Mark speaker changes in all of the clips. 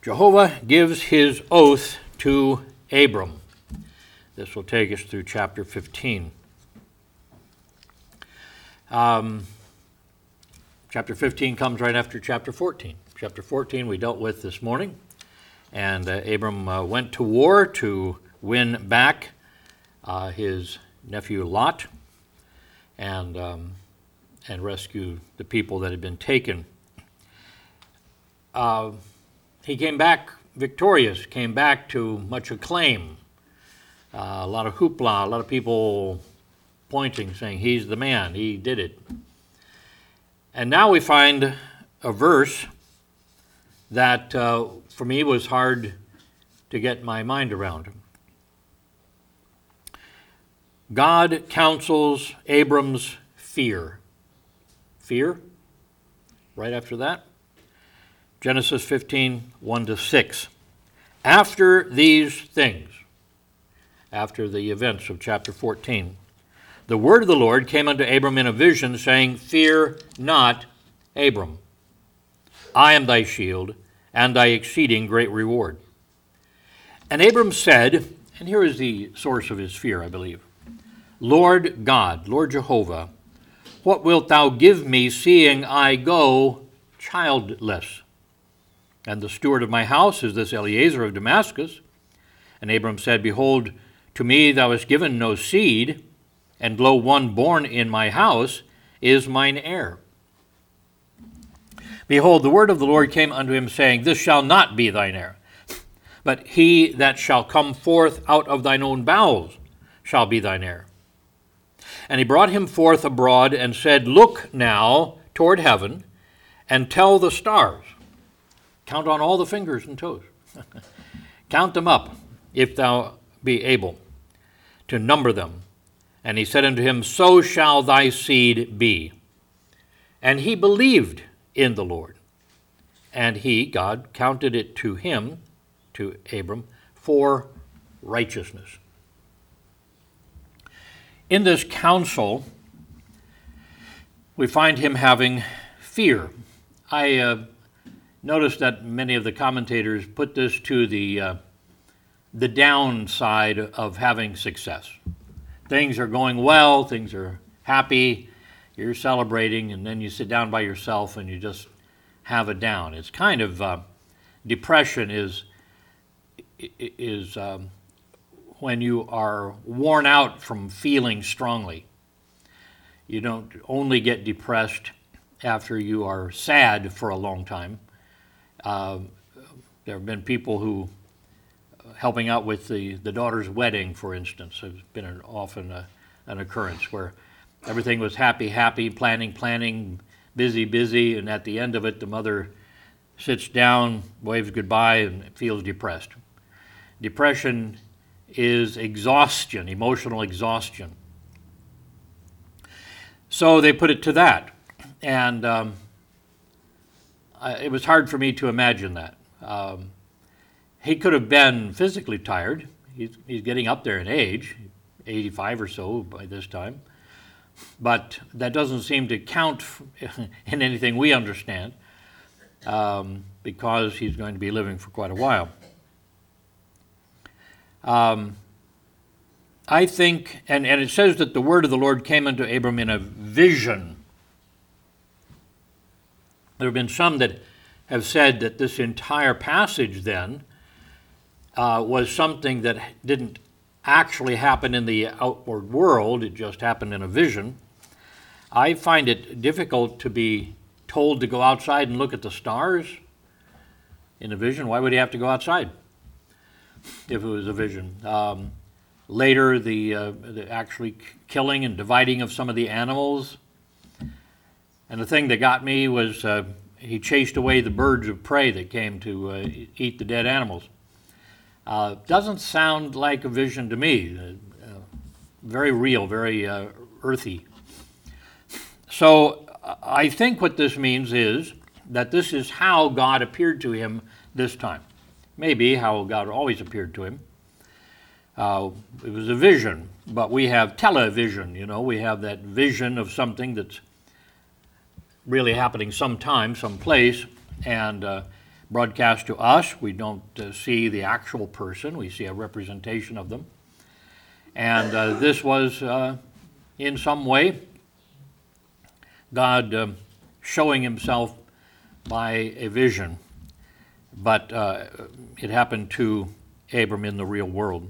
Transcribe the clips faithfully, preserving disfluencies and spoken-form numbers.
Speaker 1: Jehovah gives his oath to Abram. This will take us through chapter fifteen. Um, chapter fifteen comes right after chapter fourteen. Chapter fourteen we dealt with this morning, and uh, Abram uh, went to war to win back uh, his nephew Lot and um, and rescue the people that had been taken. Uh, he came back victorious, came back to much acclaim, uh, a lot of hoopla, a lot of people pointing, saying he's the man, he did it. And now we find a verse that uh, for me was hard to get my mind around. God counsels Abram's fear. Fear? Right after that, Genesis fifteen, one to six. After these things, after the events of chapter fourteen, the word of the Lord came unto Abram in a vision, saying, Fear not, Abram. I am thy shield, and thy exceeding great reward. And Abram said, and here is the source of his fear, I believe, Lord God, Lord Jehovah, what wilt thou give me, seeing I go childless? And the steward of my house is this Eliezer of Damascus. And Abram said, Behold, to me thou hast given no seed, and lo, one born in my house is mine heir. Behold, the word of the Lord came unto him, saying, This shall not be thine heir, but he that shall come forth out of thine own bowels shall be thine heir. And he brought him forth abroad, and said, Look now toward heaven, and tell the stars. Count on all the fingers and toes. Count them up, if thou be able to number them. And he said unto him, So shall thy seed be. And he believed in the Lord. And he, God, counted it to him, to Abram, for righteousness. In this counsel, we find him having fear. I uh, noticed that many of the commentators put this to the uh, the downside of having success. Things are going well, things are happy, you're celebrating, and then you sit down by yourself and you just have a down. It's kind of, uh, depression is, is um, when you are worn out from feeling strongly. You don't only get depressed after you are sad for a long time. Uh, there have been people who, helping out with the, the daughter's wedding, for instance, has been an, often a, an occurrence where everything was happy, happy, planning, planning, busy, busy, and at the end of it, the mother sits down, waves goodbye, and feels depressed. Depression is exhaustion, emotional exhaustion. So they put it to that, and um, I, it was hard for me to imagine that. Um, he could have been physically tired. He's, he's getting up there in age, eighty-five or so by this time, but that doesn't seem to count in anything we understand, um, because he's going to be living for quite a while. Um, I think, and, and it says that the word of the Lord came unto Abram in a vision. There have been some that have said that this entire passage then uh, was something that didn't actually happen in the outward world, it just happened in a vision. I find it difficult to be told to go outside and look at the stars in a vision. Why would he have to go outside if it was a vision? Um, later, the, uh, the actually killing and dividing of some of the animals. And the thing that got me was uh, he chased away the birds of prey that came to uh, eat the dead animals. Uh, doesn't sound like a vision to me. Uh, uh, very real, very uh, earthy. So I think what this means is that this is how God appeared to him this time. Maybe how God always appeared to him. Uh, it was a vision, but we have television, you know, we have that vision of something that's really happening sometime, someplace, and uh, broadcast to us. We don't uh, see the actual person. We see a representation of them. And uh, this was, uh, in some way, God um, showing himself by a vision. But uh, it happened to Abram in the real world.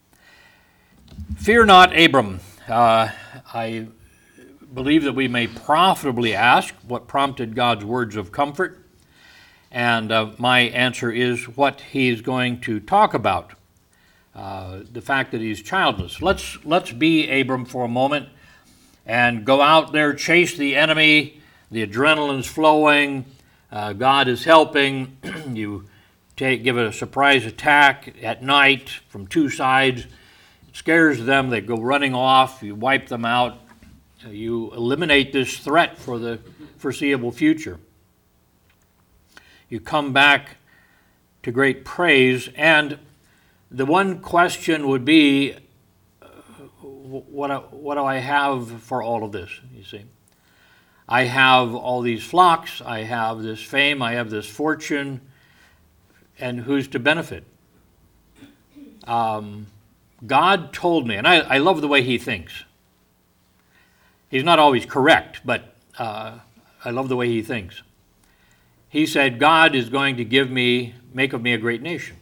Speaker 1: Fear not, Abram. Uh, I believe that we may profitably ask what prompted God's words of comfort. And uh, my answer is what he's going to talk about. Uh, the fact that he's childless. Let's let's be Abram for a moment and go out there, chase the enemy. The adrenaline's flowing. Uh, God is helping. You take give it a surprise attack at night from two sides. It scares them. They go running off. You wipe them out. You eliminate this threat for the foreseeable future. You come back to great praise, and the one question would be, uh, what, what do I have for all of this, you see? I have all these flocks, I have this fame, I have this fortune, and who's to benefit? Um, God told me, and I, I love the way he thinks. He's not always correct, but uh, I love the way he thinks. He said, God is going to give me, make of me a great nation.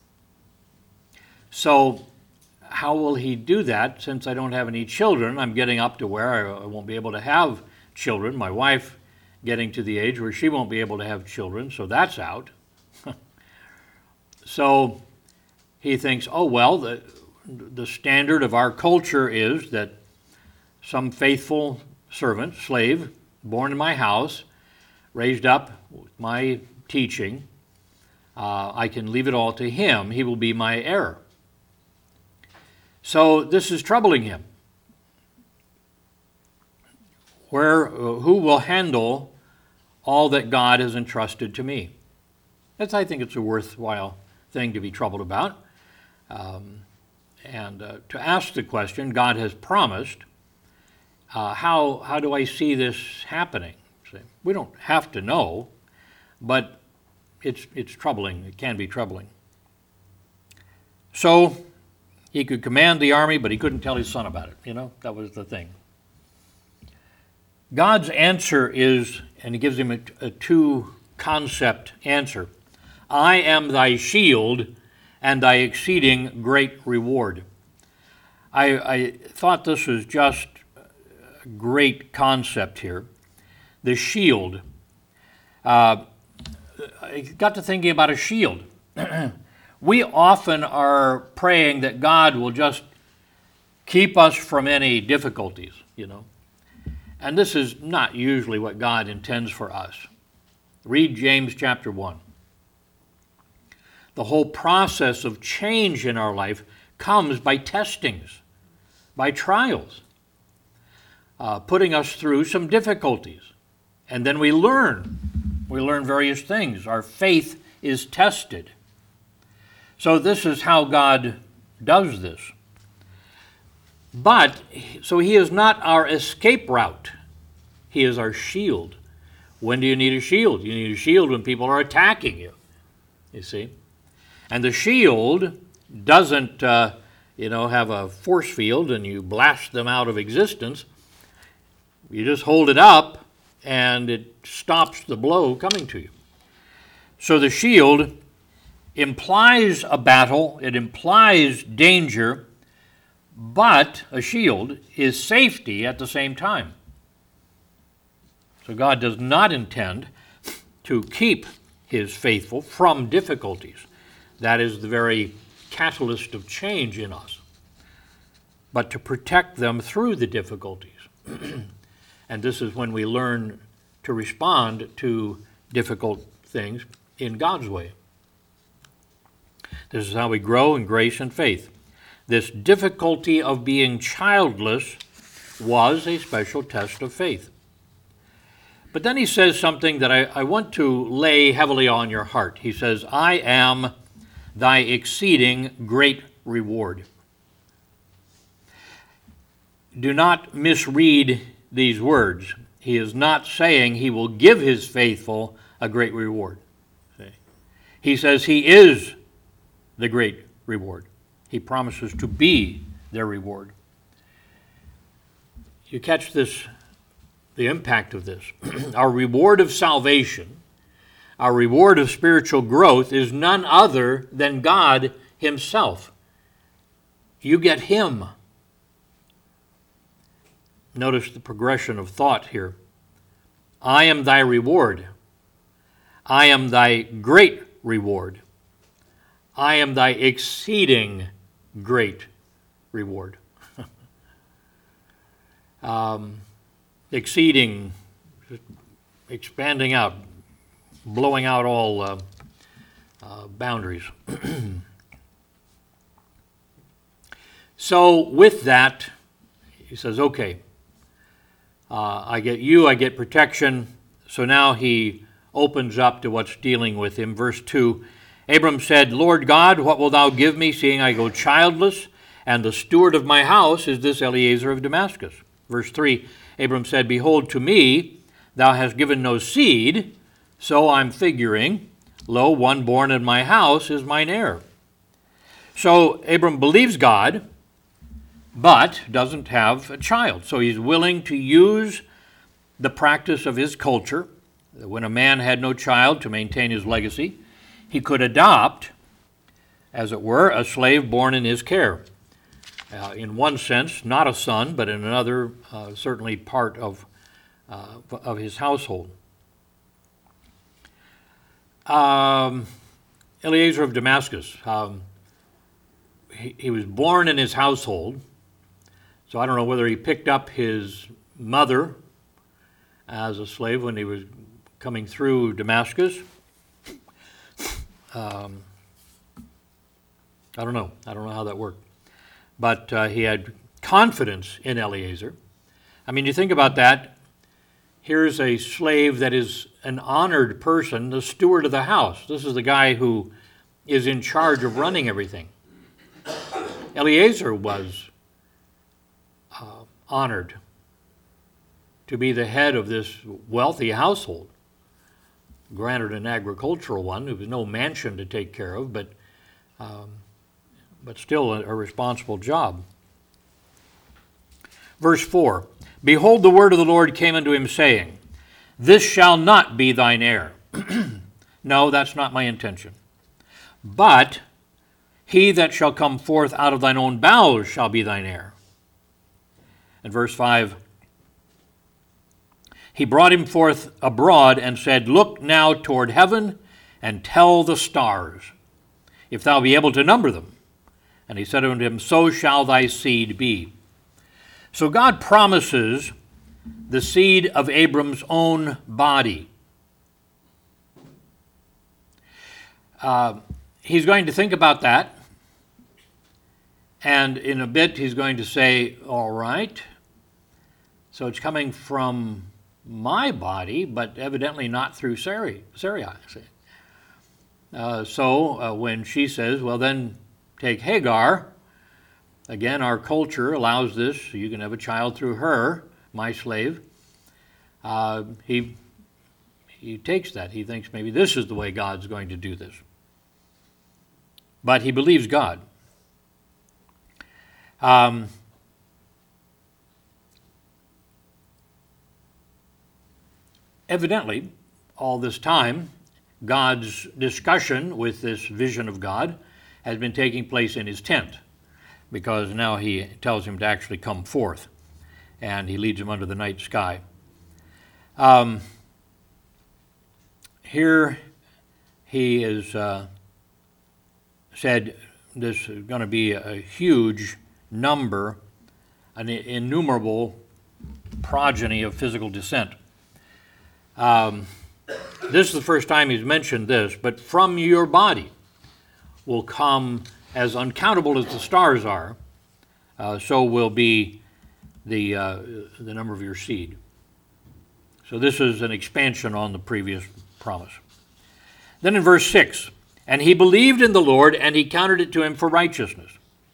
Speaker 1: So how will he do that? Since I don't have any children, I'm getting up to where I won't be able to have children. My wife getting to the age where she won't be able to have children, so that's out. So he thinks, oh, well, the, the standard of our culture is that some faithful servant, slave, born in my house, raised up with my teaching, uh, I can leave it all to him. He will be my heir. So this is troubling him. Where, uh, who will handle all that God has entrusted to me? That's, I think it's a worthwhile thing to be troubled about. Um, and uh, to ask the question, God has promised, uh, how, how do I see this happening? See, we don't have to know, but it's, it's troubling. It can be troubling. So he could command the army, but he couldn't tell his son about it. You know, that was the thing. God's answer is, and he gives him a, a two-concept answer. I am thy shield and thy exceeding great reward. I, I thought this was just a great concept here. The shield. Uh, I got to thinking about a shield. We often are praying that God will just keep us from any difficulties, you know. And this is not usually what God intends for us. Read James chapter one. The whole process of change in our life comes by testings, by trials, uh, putting us through some difficulties. And then we learn. We learn various things. Our faith is tested. So this is how God does this. But, so he is not our escape route. He is our shield. When do you need a shield? You need a shield when people are attacking you, you see. And the shield doesn't, uh, you know, have a force field and you blast them out of existence. You just hold it up and it stops the blow coming to you. So the shield implies a battle, it implies danger, but a shield is safety at the same time. So God does not intend to keep his faithful from difficulties. That is the very catalyst of change in us. But to protect them through the difficulties. And this is when we learn to respond to difficult things in God's way. This is how we grow in grace and faith. This difficulty of being childless was a special test of faith. But then he says something that I, I want to lay heavily on your heart. He says, I am thy exceeding great reward. Do not misread these words. He is not saying he will give his faithful a great reward. See? He says he is the great reward. He promises to be their reward. You catch this, the impact of this. Our reward of salvation, our reward of spiritual growth is none other than God himself. You get him. Notice the progression of thought here. I am thy reward. I am thy great reward. I am thy exceeding great reward. um, exceeding, expanding out, blowing out all uh, uh, boundaries. So with that, he says, okay, uh, I get you, I get protection. So now he opens up to what's dealing with him. Verse two, Abram said, Lord God, what wilt thou give me, seeing I go childless, and the steward of my house is this Eliezer of Damascus? Verse three, Abram said, behold, to me thou hast given no seed, so I'm figuring, lo, one born in my house is mine heir. So Abram believes God, but doesn't have a child. So he's willing to use the practice of his culture, that when a man had no child to maintain his legacy, he could adopt, as it were, a slave born in his care. Uh, in one sense, not a son, but in another, uh, certainly part of, uh, of his household. Um, Eliezer of Damascus, um, he, he was born in his household. So I don't know whether he picked up his mother as a slave when he was coming through Damascus. Um, I don't know. I don't know how that worked. But uh, he had confidence in Eliezer. I mean, you think about that. Here's a slave that is an honored person, the steward of the house. This is the guy who is in charge of running everything. Eliezer was Uh, honored to be the head of this wealthy household. Granted, an agricultural one. There was no mansion to take care of, but um, but still a, a responsible job. Verse four, behold, the word of the Lord came unto him, saying, this shall not be thine heir. No, that's not my intention. But he that shall come forth out of thine own bowels shall be thine heir. And verse five, he brought him forth abroad and said, look now toward heaven and tell the stars, if thou be able to number them. And he said unto him, so shall thy seed be. So God promises the seed of Abram's own body. Uh, he's going to think about that. And in a bit, he's going to say, all right, so it's coming from my body, but evidently not through Sarai. Sarai. Uh, so uh, when she says, well, then take Hagar, again, our culture allows this. You can have a child through her, my slave. Uh, he, he takes that. He thinks maybe this is the way God's going to do this. But he believes God. Um, evidently, all this time, God's discussion with this vision of God has been taking place in his tent, because now he tells him to actually come forth, and he leads him under the night sky. Um, here he is uh, said this is going to be a huge number, an innumerable progeny of physical descent. Um, this is the first time he's mentioned this, but from your body will come, as uncountable as the stars are, uh, so will be the, uh, the number of your seed. So this is an expansion on the previous promise. Then in verse six, and he believed in the Lord, and he counted it to him for righteousness.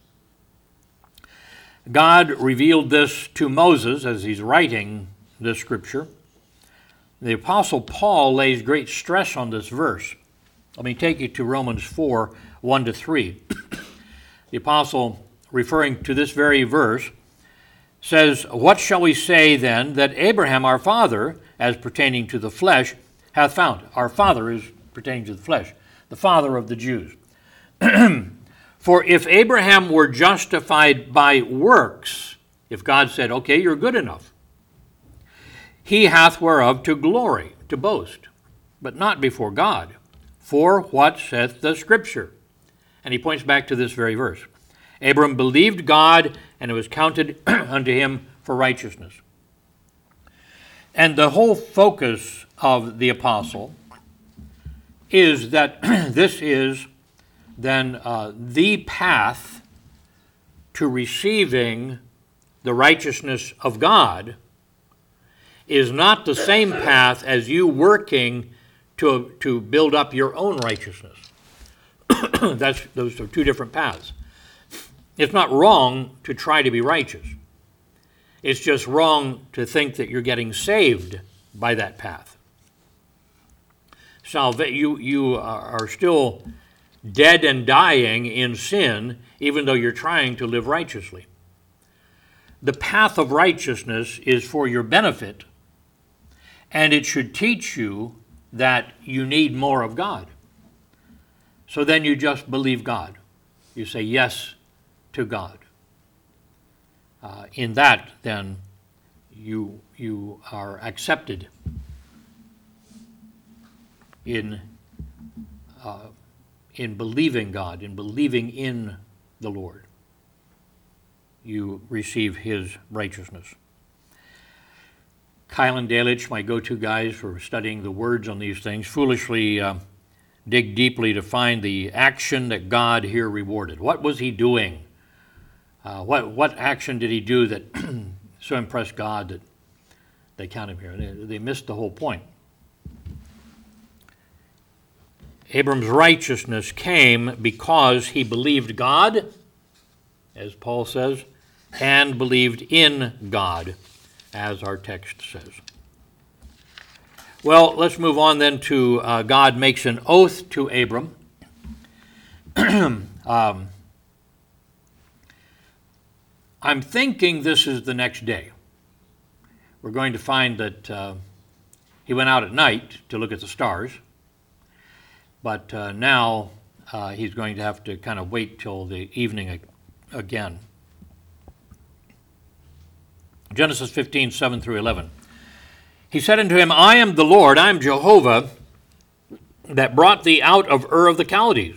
Speaker 1: God revealed this to Moses as he's writing this scripture. The Apostle Paul lays great stress on this verse Let me take you to Romans four, one to three. The apostle, referring to this very verse, says, "What shall we say then that Abraham our father, as pertaining to the flesh, hath found?" Our father is pertaining to the flesh, the father of the Jews. "For if Abraham were justified by works," if God said, okay, you're good enough, "he hath whereof to glory, to boast, but not before God. For what saith the Scripture?" And he points back to this very verse. "Abram believed God, and it was counted unto him for righteousness." And the whole focus of the apostle is that this is then uh, the path to receiving the righteousness of God is not the same path as you working to, to build up your own righteousness. That's, those are two different paths. It's not wrong to try to be righteous. It's just wrong to think that you're getting saved by that path. Salva- you, you are still dead and dying in sin, even though you're trying to live righteously. The path of righteousness is for your benefit, and it should teach you that you need more of God. So then you just believe God. You say yes to God. Uh, in that, then, you, you are accepted in, uh, in believing God, in believing in the Lord. You receive his righteousness. Kylan Dalich, my go-to guys for studying the words on these things, foolishly uh, dig deeply to find the action that God here rewarded. What was he doing? Uh, what what action did he do that so impressed God that they count him here? They, they missed the whole point. Abram's righteousness came because he believed God, as Paul says, and believed in God, as our text says. Well, let's move on then to uh, God makes an oath to Abram. um, I'm thinking this is the next day. We're going to find that uh, he went out at night to look at the stars, but uh, now uh, he's going to have to kind of wait till the evening again. Genesis fifteen, seven through eleven. He said unto him, I am the Lord, I am Jehovah, that brought thee out of Ur of the Chaldees,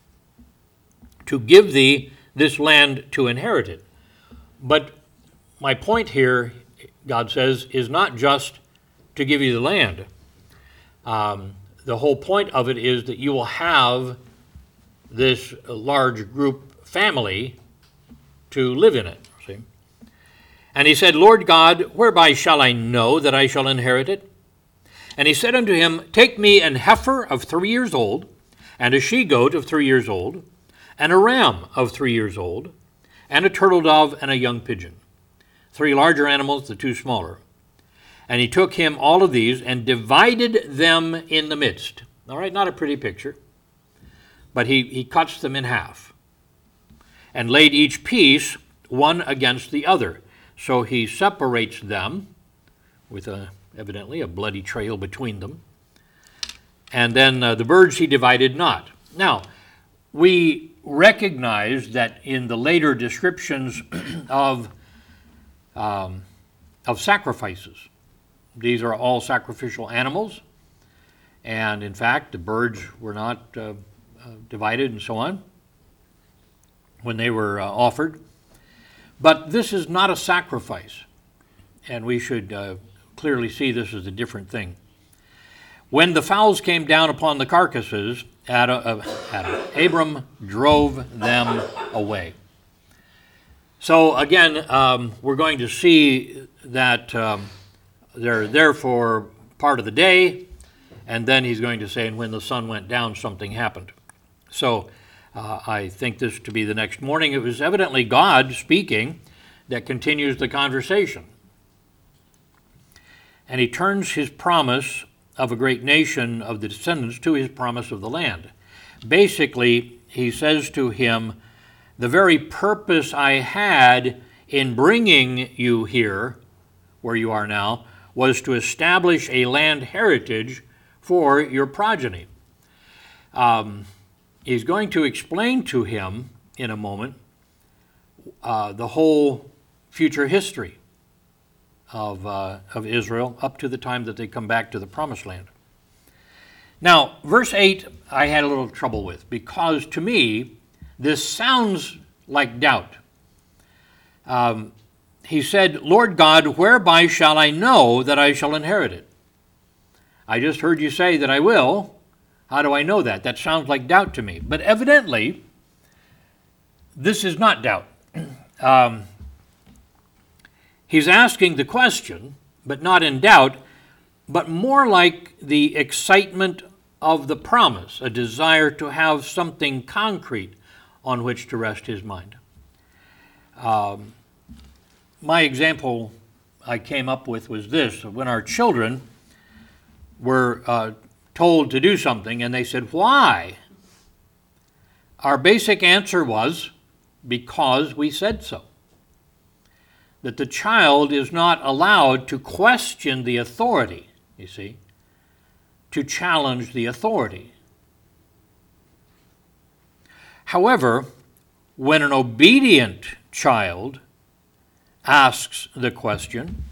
Speaker 1: to give thee this land to inherit it. But my point here, God says, is not just to give you the land. Um, the whole point of it is that you will have this large group family to live in it. See? And he said, Lord God, whereby shall I know that I shall inherit it? And he said unto him, Take me an heifer of three years old, and a she-goat of three years old, and a ram of three years old, and a turtle dove, and a young pigeon. Three larger animals, the two smaller. And he took him all of these and divided them in the midst. All right, not a pretty picture. But he, he cuts them in half and laid each piece one against the other. So he separates them with a, evidently a bloody trail between them. And then uh, the birds he divided not. Now, we recognize that in the later descriptions of, um, of sacrifices, these are all sacrificial animals, and in fact the birds were not uh, uh, divided and so on when they were uh, offered. But this is not a sacrifice, and we should uh, clearly see this as a different thing. When the fowls came down upon the carcasses, Adam, uh, Adam, Abram drove them away. So again, um, we're going to see that um, they're there for part of the day, and then he's going to say, and when the sun went down, something happened. So uh, I think this to be the next morning. It was evidently God speaking that continues the conversation. And he turns his promise of a great nation of the descendants to his promise of the land. Basically, he says to him, the very purpose I had in bringing you here, where you are now, was to establish a land heritage for your progeny. Um, he's going to explain to him in a moment uh, the whole future history of, uh, of Israel up to the time that they come back to the promised land. Now, verse eight, I had a little trouble with, because to me, this sounds like doubt. Um, he said, Lord God, whereby shall I know that I shall inherit it? I just heard you say that I will. How do I know that? That sounds like doubt to me. But evidently, this is not doubt. Um, he's asking the question, but not in doubt, but more like the excitement of the promise, a desire to have something concrete on which to rest his mind. Um, my example I came up with was this. When our children were uh, told to do something and they said, why? Our basic answer was, because we said so. That the child is not allowed to question the authority, you see, to challenge the authority. However, when an obedient child asks the question,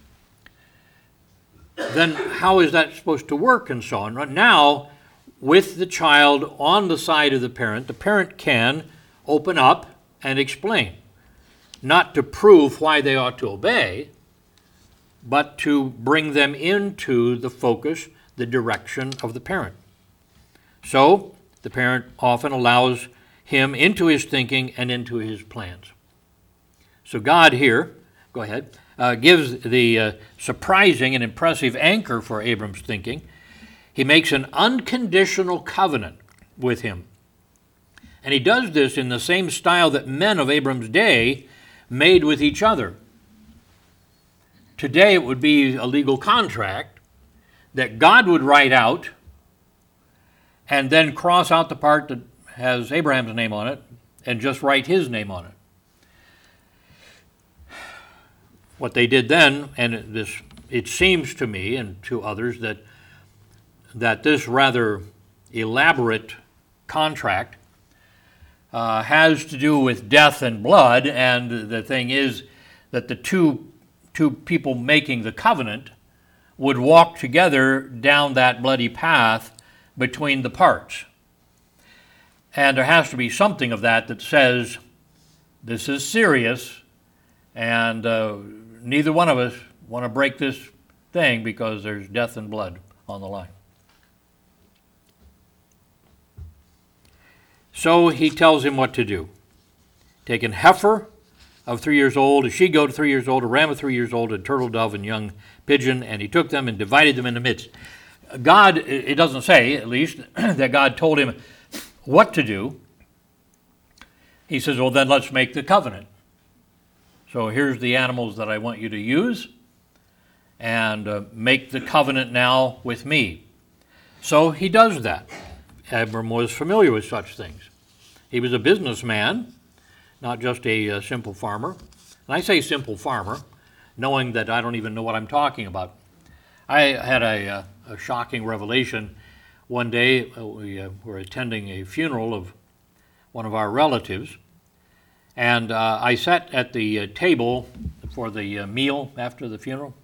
Speaker 1: then how is that supposed to work and so on? Now, with the child on the side of the parent, the parent can open up and explain, not to prove why they ought to obey, but to bring them into the focus, the direction of the parent. So, the parent often allows him into his thinking and into his plans. So God here, go ahead, uh, gives the uh, surprising and impressive anchor for Abram's thinking. He makes an unconditional covenant with him. And he does this in the same style that men of Abram's day made with each other. Today it would be a legal contract that God would write out and then cross out the part that has Abraham's name on it and just write his name on it. What they did then, and this, it seems to me and to others that that this rather elaborate contract uh, has to do with death and blood, and the thing is that the two two people making the covenant would walk together down that bloody path between the parts. And there has to be something of that that says this is serious, and uh, neither one of us want to break this thing because there's death and blood on the line. So he tells him what to do. Take an heifer of three years old, a she-goat of three years old, a ram of three years old, a turtle dove, and young pigeon, and he took them and divided them in the midst. God, it doesn't say, at least, that God told him what to do. He says, well, then let's make the covenant. So here's the animals that I want you to use, and uh, make the covenant now with me. So he does that. Abram was familiar with such things. He was a businessman, not just a, a simple farmer. And I say simple farmer, knowing that I don't even know what I'm talking about. I had a, a shocking revelation one day. We uh, were attending a funeral of one of our relatives, and uh, I sat at the uh, table for the uh, meal after the funeral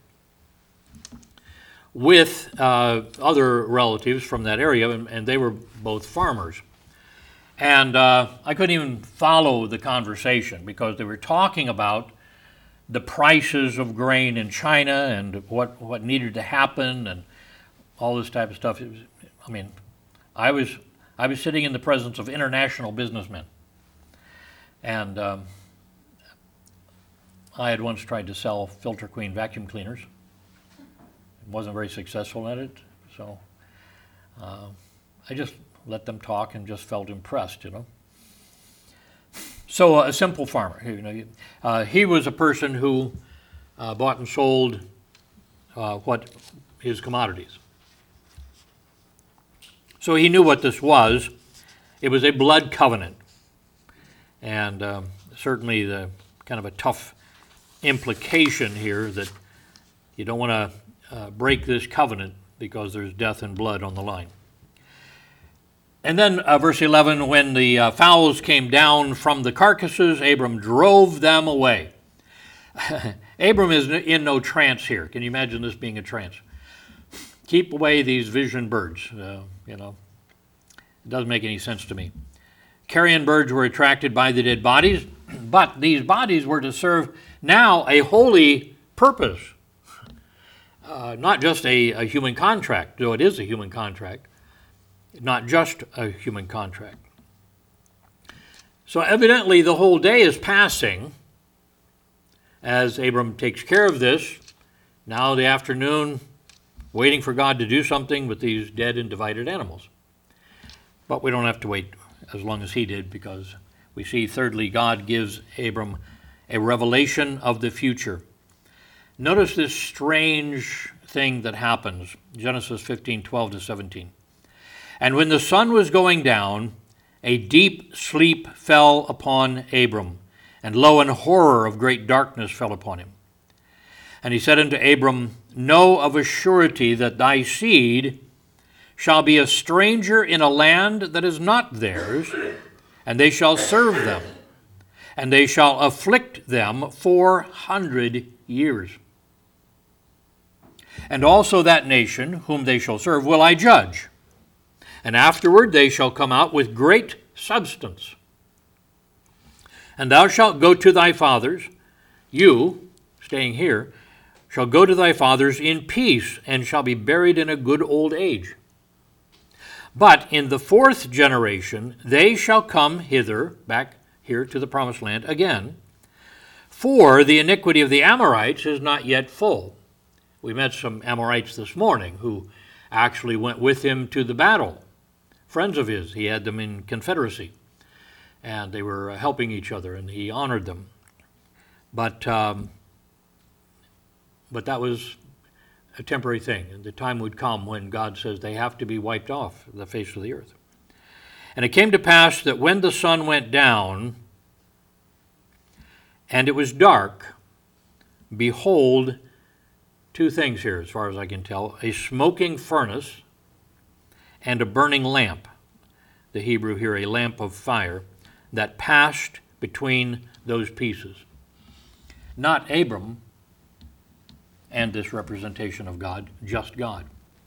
Speaker 1: with uh, other relatives from that area, and, and they were both farmers. And uh, I couldn't even follow the conversation because they were talking about the prices of grain in China and what, what needed to happen and all this type of stuff. It was, I mean, I was I was sitting in the presence of international businessmen. And um, I had once tried to sell Filter Queen vacuum cleaners. Wasn't very successful at it, so uh, I just let them talk and just felt impressed, you know. So uh, a simple farmer, you know, uh, he was a person who uh, bought and sold uh, what his commodities, So he knew what this was. It was a blood covenant. And um, certainly the kind of a tough implication here that you don't want to uh, break this covenant because there's death and blood on the line. And then uh, verse eleven, when the uh, fowls came down from the carcasses, Abram drove them away. Abram is in no trance here. Can you imagine this being a trance? Keep away these vision birds. Uh, you know, it doesn't make any sense to me. Carrion birds were attracted by the dead bodies, but these bodies were to serve now a holy purpose. Uh, not just a, a human contract, though it is a human contract. Not just a human contract. So evidently the whole day is passing as Abram takes care of this. Now the afternoon, waiting for God to do something with these dead and divided animals. But we don't have to wait as long as he did, because we see thirdly God gives Abram a revelation of the future. Notice this strange thing that happens, Genesis fifteen, twelve to seventeen. And when the sun was going down, a deep sleep fell upon Abram, and lo, an horror of great darkness fell upon him. And he said unto Abram, Know of a surety that thy seed shall be a stranger in a land that is not theirs, and they shall serve them, and they shall afflict them four hundred years. And also that nation whom they shall serve will I judge, and afterward they shall come out with great substance. And thou shalt go to thy fathers, you, staying here, shall go to thy fathers in peace, and shall be buried in a good old age. But in the fourth generation they shall come hither, back here to the promised land again, for the iniquity of the Amorites is not yet full. We met some Amorites this morning who actually went with him to the battle. Friends of his, he had them in confederacy, and they were helping each other, and he honored them. But um, but that was a temporary thing, and the time would come when God says they have to be wiped off the face of the earth. And it came to pass that when the sun went down, and it was dark, behold, two things here as far as I can tell, a smoking furnace and a burning lamp, the Hebrew here, a lamp of fire, that passed between those pieces. Not Abram and this representation of God, just God.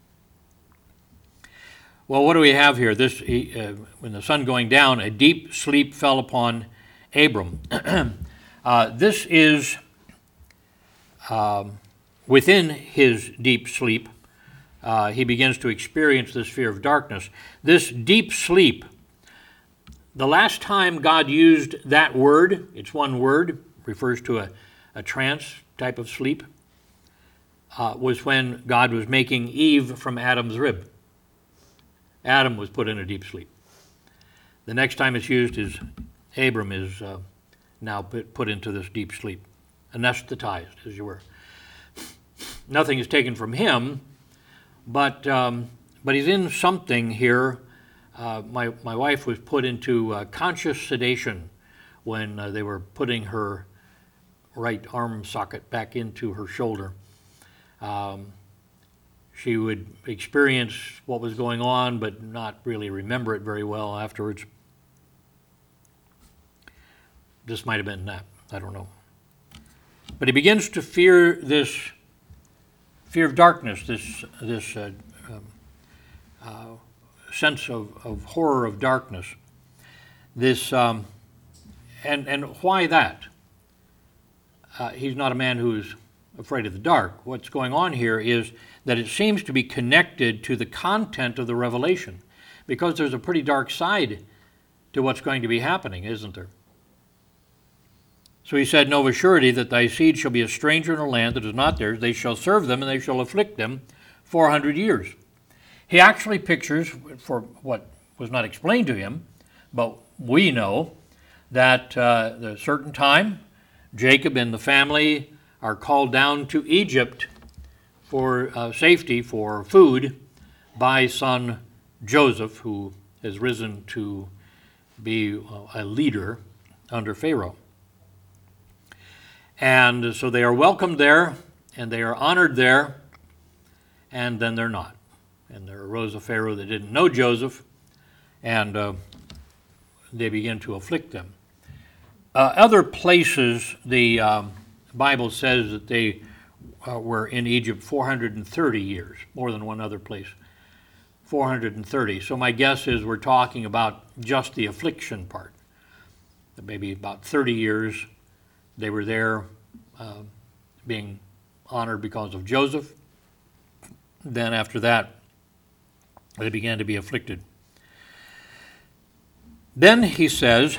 Speaker 1: Well, what do we have here? This, he, uh, when the sun going down, a deep sleep fell upon Abram. uh, this is um, within his deep sleep. Uh, he begins to experience this fear of darkness. This deep sleep, the last time God used that word, it's one word, refers to a, a trance type of sleep, uh, was when God was making Eve from Adam's rib. Adam was put in a deep sleep. The next time it's used is Abram is uh, now put into this deep sleep, anesthetized, as you were. Nothing is taken from him, But um, but he's in something here. Uh, my, my wife was put into uh, conscious sedation when uh, they were putting her right arm socket back into her shoulder. Um, she would experience what was going on, but not really remember it very well afterwards. This might have been that. I don't know. But he begins to fear this fear of darkness, this this uh, um, uh, sense of, of horror of darkness. This um, and and why that? Uh, he's not a man who's afraid of the dark. What's going on here is that it seems to be connected to the content of the revelation, because there's a pretty dark side to what's going to be happening, isn't there? So he said, Know of a surety that thy seed shall be a stranger in a land that is not theirs. They shall serve them, and they shall afflict them four hundred years. He actually pictures, for what was not explained to him, but we know that uh, at a certain time, Jacob and the family are called down to Egypt for uh, safety, for food, by son Joseph, who has risen to be a leader under Pharaoh. And so they are welcomed there, and they are honored there, and then they're not. And there arose a Pharaoh that didn't know Joseph, and uh, they begin to afflict them. Uh, other places, the um, Bible says that they uh, were in Egypt four hundred thirty years, more than one other place, four hundred thirty. So my guess is we're talking about just the affliction part. Maybe about thirty years they were there uh, being honored because of Joseph. Then after that, they began to be afflicted. Then he says,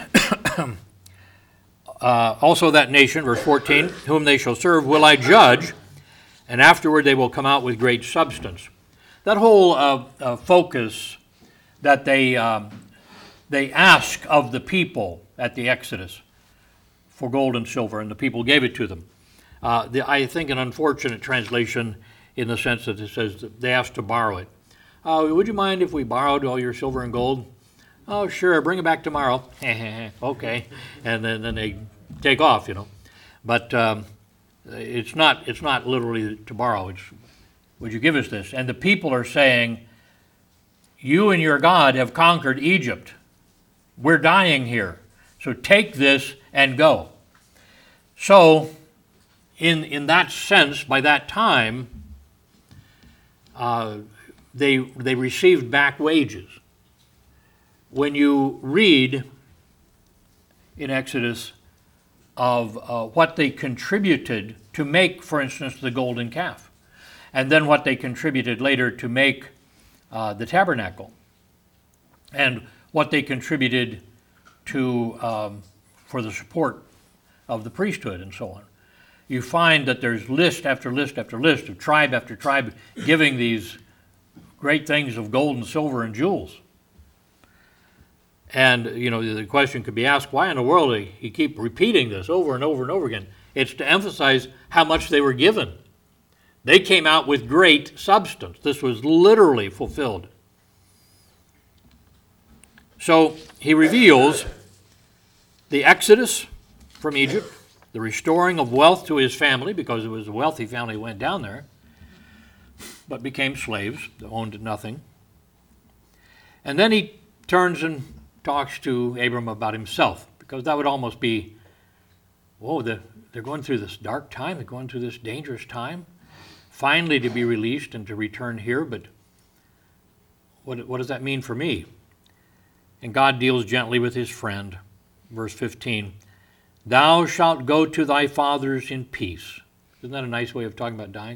Speaker 1: uh, also that nation, verse fourteen, whom they shall serve will I judge, and afterward they will come out with great substance. That whole uh, uh, focus that they um, they ask of the people at the Exodus for gold and silver, and the people gave it to them. Uh, the, I think an unfortunate translation in the sense that it says that they asked to borrow it. Uh, would you mind if we borrowed all your silver and gold? Oh, sure, bring it back tomorrow. Okay, and then, then they take off, you know. But um, it's not it's not literally to borrow. It's, would you give us this? And the people are saying, you and your God have conquered Egypt. We're dying here. So take this and go. So, in in that sense, by that time, uh, they they received back wages. When you read in Exodus of uh, what they contributed to make, for instance, the golden calf, and then what they contributed later to make uh, the tabernacle, and what they contributed to um, for the support of the priesthood and so on, you find that there's list after list after list of tribe after tribe giving these great things of gold and silver and jewels. And, you know, the question could be asked, why in the world do he keep repeating this over and over and over again? It's to emphasize how much they were given. They came out with great substance. This was literally fulfilled. So he reveals the exodus from Egypt, the restoring of wealth to his family, because it was a wealthy family who went down there, but became slaves, owned nothing. And then he turns and talks to Abram about himself, because that would almost be, whoa, the, they're going through this dark time, they're going through this dangerous time, finally to be released and to return here, but what, what does that mean for me? And God deals gently with his friend. Verse fifteen, thou shalt go to thy fathers in peace. Isn't that a nice way of talking about dying?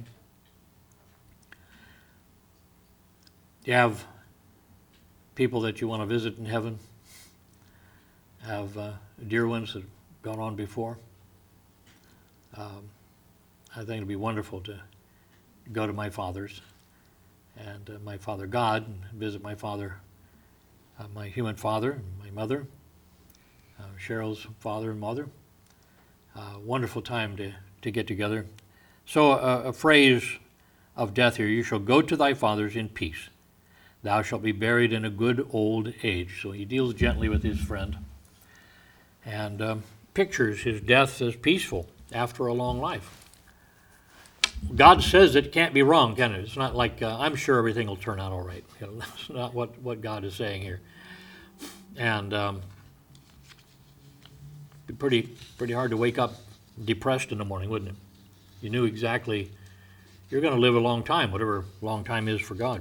Speaker 1: Do you have people that you want to visit in heaven? Have uh, dear ones that have gone on before? Um, I think it would be wonderful to go to my fathers and uh, my father God and visit my father, uh, my human father and my mother, uh, Cheryl's father and mother. Uh, wonderful time to, to get together. So uh, a phrase of death here, you shall go to thy fathers in peace. Thou shalt be buried in a good old age. So he deals gently with his friend and um, pictures his death as peaceful after a long life. God says it can't be wrong, can it? It's not like, uh, I'm sure everything will turn out all right. You know, that's not what, what God is saying here. And um, it'd be pretty, pretty hard to wake up depressed in the morning, wouldn't it? You knew exactly you're going to live a long time, whatever long time is for God.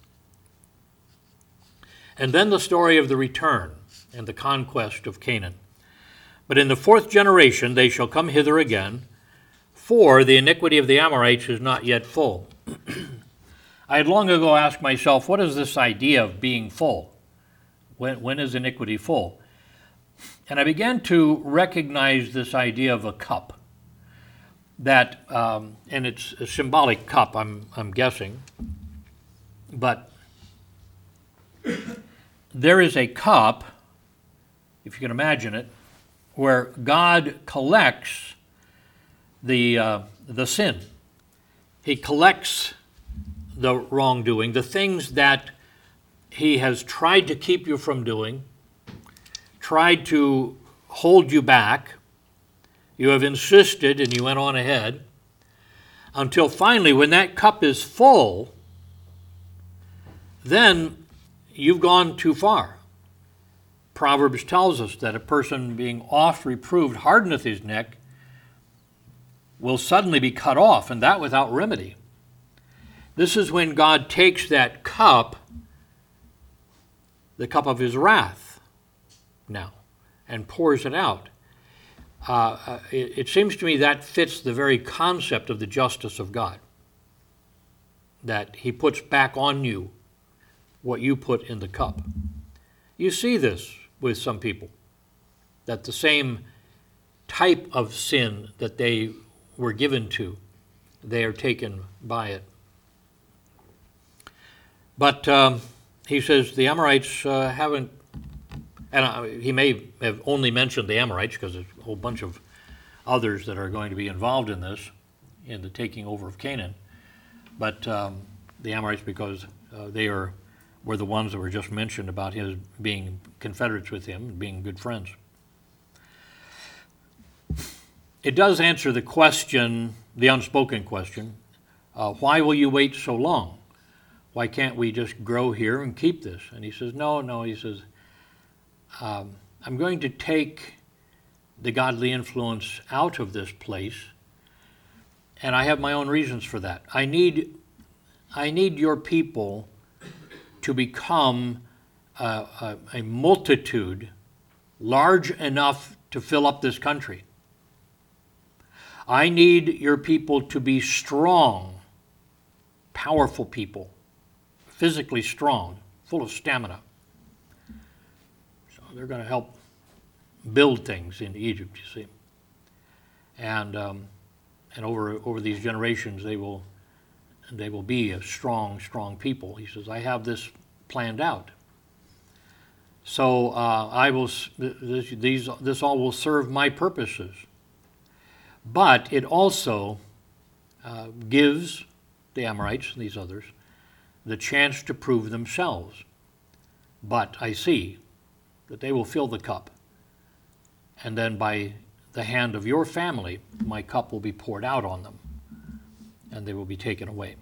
Speaker 1: And then the story of the return and the conquest of Canaan. But in the fourth generation they shall come hither again, for the iniquity of the Amorites is not yet full. I had long ago asked myself, what is this idea of being full? When, when is iniquity full? And I began to recognize this idea of a cup. That, um, and it's a symbolic cup, I'm, I'm guessing, but there is a cup, if you can imagine it, where God collects the uh, the sin. He collects the wrongdoing, the things that he has tried to keep you from doing, tried to hold you back. You have insisted and you went on ahead until finally, when that cup is full, then you've gone too far. Proverbs tells us that a person being oft reproved hardeneth his neck will suddenly be cut off, and that without remedy. This is when God takes that cup, the cup of his wrath now, and pours it out. Uh, uh, it, it seems to me that fits the very concept of the justice of God, that he puts back on you what you put in the cup. You see this with some people, that the same type of sin that they were given to, they are taken by it. But um, he says the Amorites uh, haven't, and uh, he may have only mentioned the Amorites because there's a whole bunch of others that are going to be involved in this, in the taking over of Canaan. But um, the Amorites, because uh, they are were the ones that were just mentioned about his being confederates with him and being good friends. It does answer the question, the unspoken question, uh, why will you wait so long? Why can't we just grow here and keep this? And he says, no, no, he says, um, I'm going to take the godly influence out of this place, and I have my own reasons for that. I need, I need your people to become a, a, a multitude large enough to fill up this country. I need your people to be strong, powerful people, physically strong, full of stamina. So they're going to help build things in Egypt, you see. And um, and over over these generations, they will they will be a strong, strong people. He says, I have this planned out. So uh, I will this, these this all will serve my purposes. But it also uh, gives the Amorites and these others the chance to prove themselves. But I see that they will fill the cup, and then by the hand of your family, my cup will be poured out on them, and they will be taken away.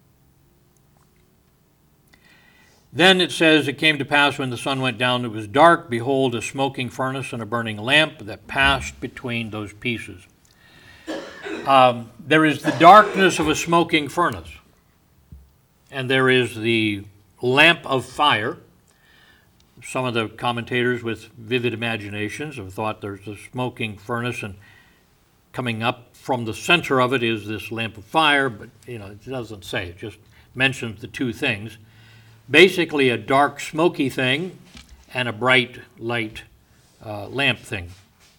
Speaker 1: Then it says, it came to pass when the sun went down, it was dark, behold, a smoking furnace and a burning lamp that passed between those pieces. Um, there is the darkness of a smoking furnace, and there is the lamp of fire. Some of the commentators with vivid imaginations have thought there's a smoking furnace, and coming up from the center of it is this lamp of fire, but you know, it doesn't say, it just mentions the two things. Basically a dark, smoky thing and a bright, light uh, lamp thing.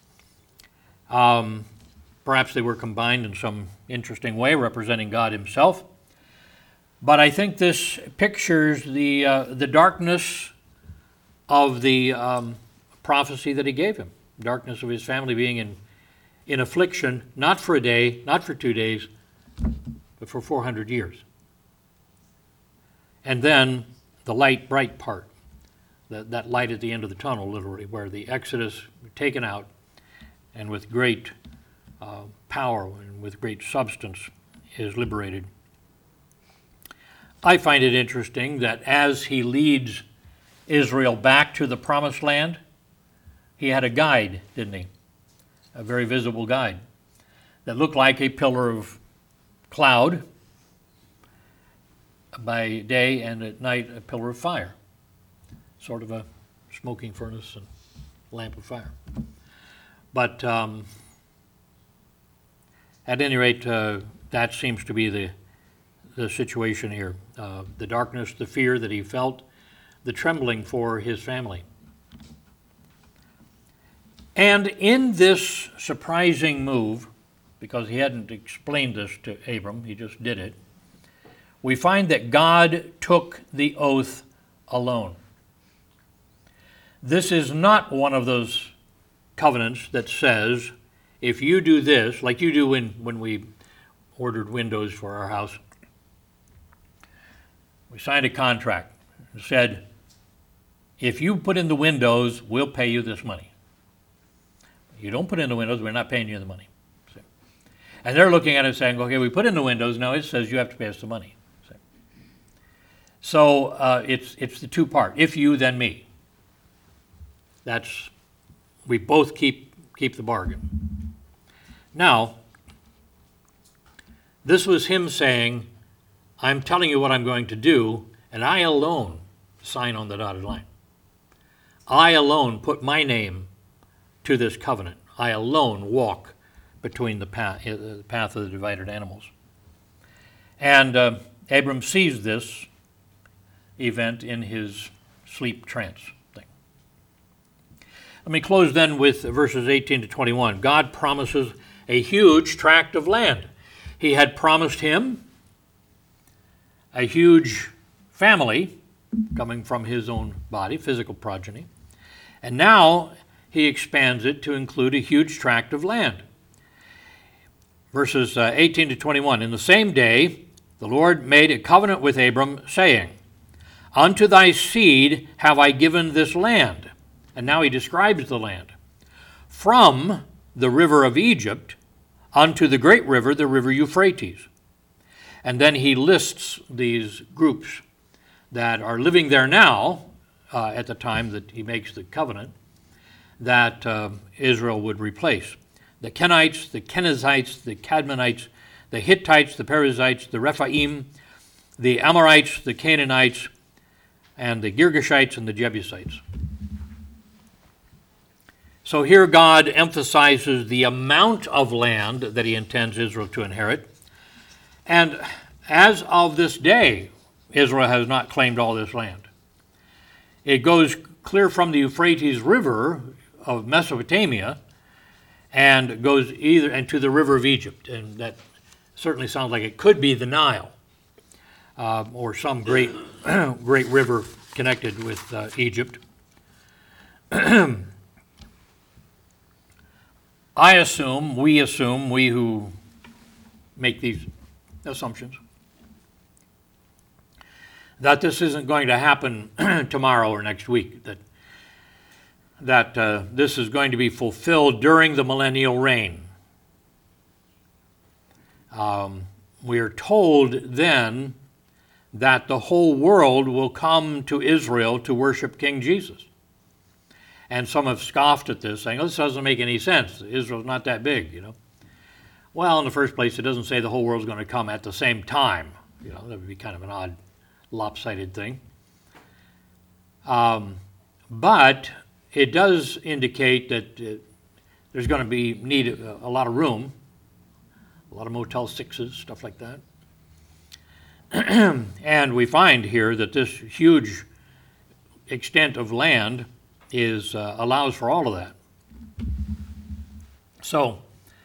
Speaker 1: Um, perhaps they were combined in some interesting way, representing God himself. But I think this pictures the uh, the darkness of the um, prophecy that he gave him. Darkness of his family being in, in affliction, not for a day, not for two days, but for four hundred years. And then the light, bright part, that, that light at the end of the tunnel, literally, where the Exodus was taken out, and with great uh, power and with great substance is liberated. I find it interesting that as he leads Israel back to the promised land, he had a guide, didn't he? A very visible guide that looked like a pillar of cloud by day, and at night a pillar of fire, sort of a smoking furnace and lamp of fire. But um, at any rate, uh, that seems to be the the situation here. Uh, the darkness, the fear that he felt, the trembling for his family. And in this surprising move, because he hadn't explained this to Abram, he just did it, we find that God took the oath alone. This is not one of those covenants that says, if you do this, like you do when, when we ordered windows for our house, we signed a contract and said, if you put in the windows, we'll pay you this money. You don't put in the windows, we're not paying you the money. See? And they're looking at it saying, okay, we put in the windows, now it says you have to pay us the money. See? So uh, it's it's the two part, if you, then me. That's, we both keep keep the bargain. Now, this was him saying, I'm telling you what I'm going to do, and I alone sign on the dotted line. I alone put my name to this covenant. I alone walk between the path, the path of the divided animals. And uh, Abram sees this event in his sleep trance thing. Let me close then with verses eighteen to twenty-one. God promises a huge tract of land. He had promised him a huge family coming from his own body, physical progeny. And now he expands it to include a huge tract of land. Verses uh, eighteen to twenty-one. In the same day, the Lord made a covenant with Abram, saying, Unto thy seed have I given this land. And now he describes the land. From the river of Egypt unto the great river, the river Euphrates. And then he lists these groups that are living there now, uh, at the time that he makes the covenant, that uh, Israel would replace. The Kenites, the Kenizzites, the Cadmonites, the Hittites, the Perizzites, the Rephaim, the Amorites, the Canaanites, and the Girgashites and the Jebusites. So here God emphasizes the amount of land that he intends Israel to inherit. And as of this day, Israel has not claimed all this land. It goes clear from the Euphrates River of Mesopotamia and goes either into the river of Egypt. And that certainly sounds like it could be the Nile uh, or some great, great river connected with uh, Egypt. I assume, we assume, we who make these assumptions, that this isn't going to happen tomorrow or next week, that, that uh, this is going to be fulfilled during the millennial reign. Um, we are told then that the whole world will come to Israel to worship King Jesus. And some have scoffed at this, saying, oh, this doesn't make any sense. Israel's not that big, you know. Well, in the first place, it doesn't say the whole world's going to come at the same time. You know, that would be kind of an odd, lopsided thing. Um, but it does indicate that uh, there's going to be need a, a lot of room, a lot of Motel Sixes, stuff like that. And we find here that this huge extent of land is uh, allows for all of that. So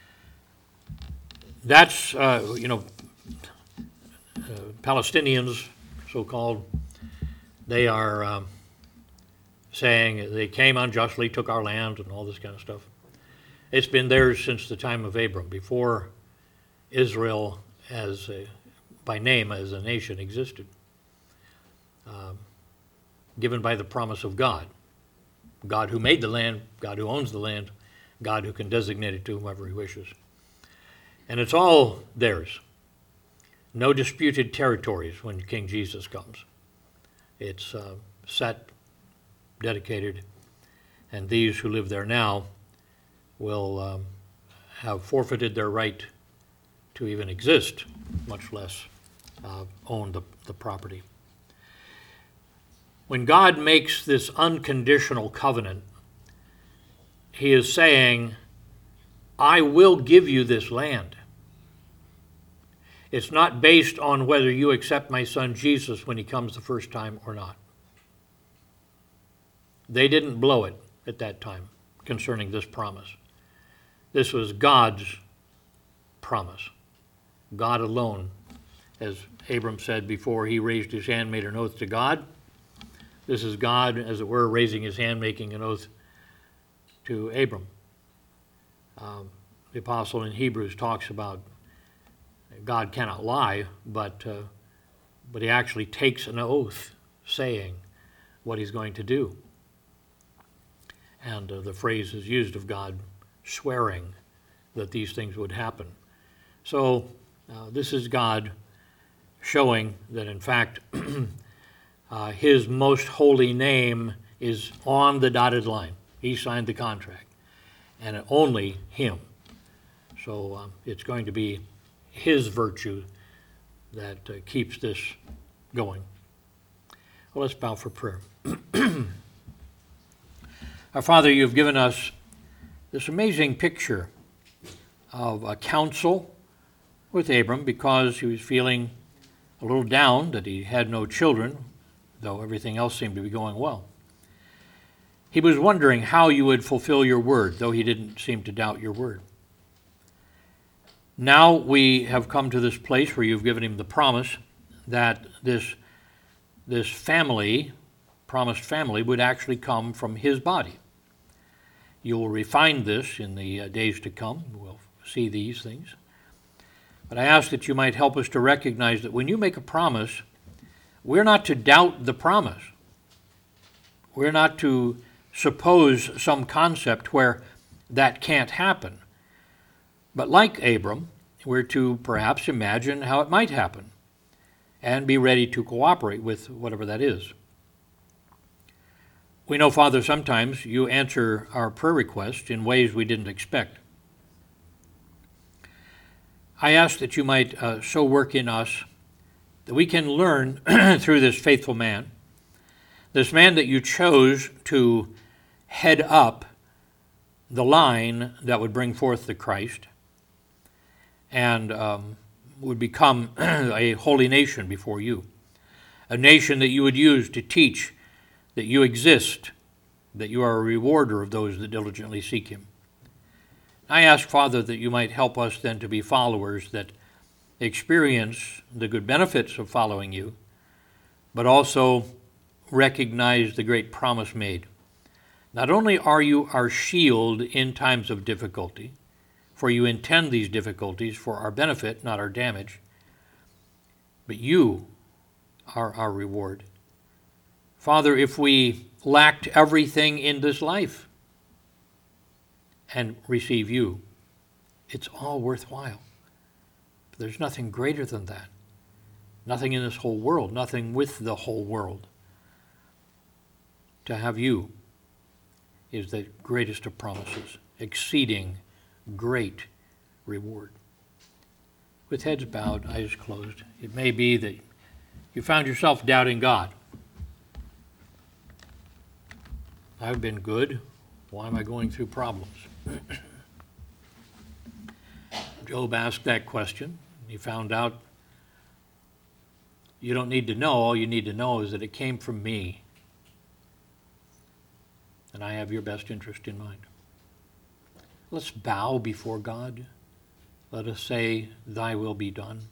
Speaker 1: that's, uh, you know, uh, Palestinians, so-called, they are um, saying they came unjustly, took our land, and all this kind of stuff. It's been theirs since the time of Abram, before Israel, as a, by name, as a nation existed, um, given by the promise of God. God who made the land, God who owns the land, God who can designate it to whomever he wishes. And it's all theirs. No disputed territories when King Jesus comes. It's uh, set, dedicated, and these who live there now will um, have forfeited their right to even exist, much less uh, own the, the property. When God makes this unconditional covenant, he is saying, I will give you this land. It's not based on whether you accept my son Jesus when he comes the first time or not. They didn't blow it at that time concerning this promise. This was God's promise. God alone, as Abram said before he raised his hand, made an oath to God. This is God, as it were, raising his hand, making an oath to Abram. Um, the apostle in Hebrews talks about God cannot lie, but uh, but he actually takes an oath saying what he's going to do. And uh, the phrase is used of God swearing that these things would happen. So uh, this is God showing that, in fact, uh, his most holy name is on the dotted line. He signed the contract, and only him. So um, it's going to be his virtue that uh, keeps this going. Well, let's bow for prayer. Our Father, you've given us this amazing picture of a council with Abram because he was feeling a little down that he had no children, though everything else seemed to be going well. He was wondering how you would fulfill your word, though he didn't seem to doubt your word. Now we have come to this place where you've given him the promise that this, this family, promised family, would actually come from his body. You will refine this in the uh, days to come. We'll see these things. But I ask that you might help us to recognize that when you make a promise, we're not to doubt the promise. We're not to suppose some concept where that can't happen. But like Abram, we're to perhaps imagine how it might happen and be ready to cooperate with whatever that is. We know, Father, sometimes you answer our prayer requests in ways we didn't expect. I ask that you might uh, so work in us that we can learn through this faithful man, this man that you chose to head up the line that would bring forth the Christ and um, would become a holy nation before you, a nation that you would use to teach that you exist, that you are a rewarder of those that diligently seek him. I ask, Father, that you might help us then to be followers that experience the good benefits of following you, but also recognize the great promise made. Not only are you our shield in times of difficulty, for you intend these difficulties for our benefit, not our damage, but you are our reward. Father, if we lacked everything in this life and receive you, it's all worthwhile. There's nothing greater than that. Nothing in this whole world, nothing with the whole world. To have you is the greatest of promises, exceeding great reward. With heads bowed, eyes closed, it may be that you found yourself doubting God. I've been good. Why am I going through problems? Job asked that question. He found out you don't need to know. All you need to know is that it came from me. And I have your best interest in mind. Let's bow before God. Let us say, thy will be done.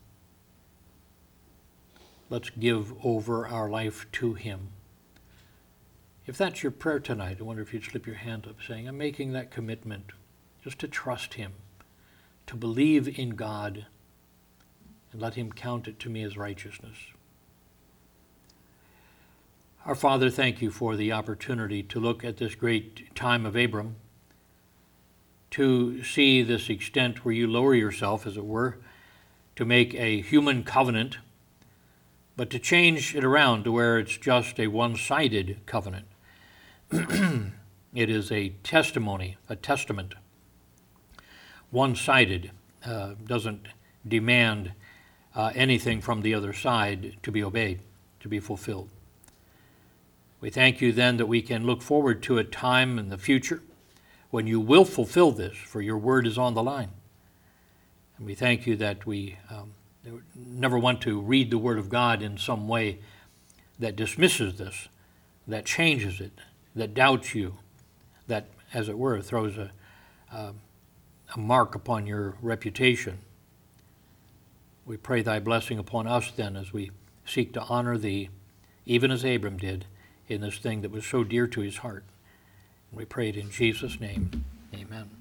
Speaker 1: Let's give over our life to him. If that's your prayer tonight, I wonder if you'd slip your hand up saying, I'm making that commitment just to trust him, to believe in God, and let him count it to me as righteousness. Our Father, thank you for the opportunity to look at this great time of Abram, to see this extent where you lower yourself, as it were, to make a human covenant, but to change it around to where it's just a one-sided covenant. It is a testimony, a testament. One-sided, uh, doesn't demand uh, anything from the other side to be obeyed, to be fulfilled. We thank you then that we can look forward to a time in the future when you will fulfill this, for your word is on the line. And we thank you that we um, never want to read the word of God in some way that dismisses this, that changes it, that doubts you, that, as it were, throws a, a, a mark upon your reputation. We pray thy blessing upon us then as we seek to honor thee, even as Abram did, in this thing that was so dear to his heart. And we pray it in Jesus' name. Amen.